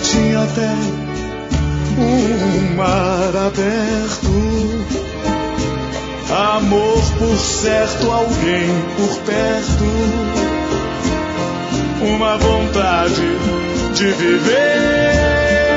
tinha até um mar aberto. Amor por certo, alguém por perto, uma vontade de viver.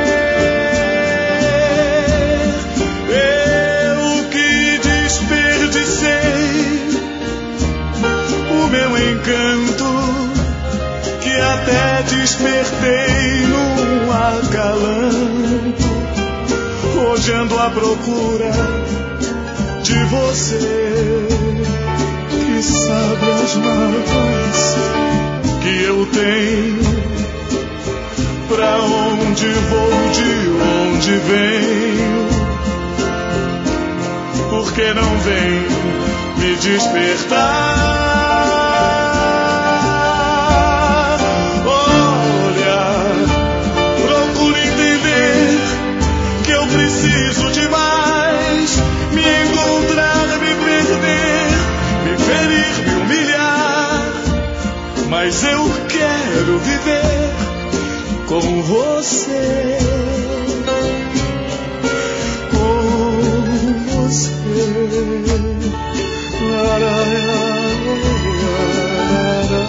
Eu que desperdicei o meu encanto, que até despertei num acalanto, hoje ando à procura de você, que sabe as mágoas que eu tenho, pra onde vou, de onde venho, porque não vem me despertar. Olha, procura entender que eu preciso demais me encontrar, me perder, me ferir, me humilhar, mas eu quero viver com você, com você. La, la, la, la, la.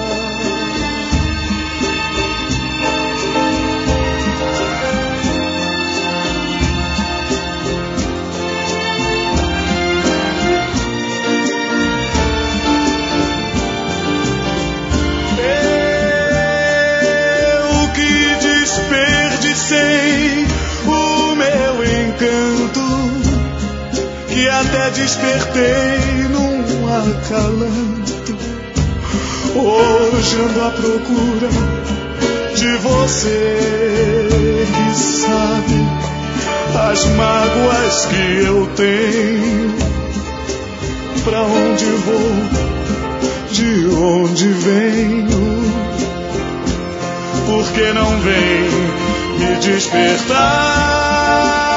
Até despertei num acalanto, hoje ando à procura de você, que sabe as mágoas que eu tenho, pra onde vou, de onde venho, porque não vem me despertar.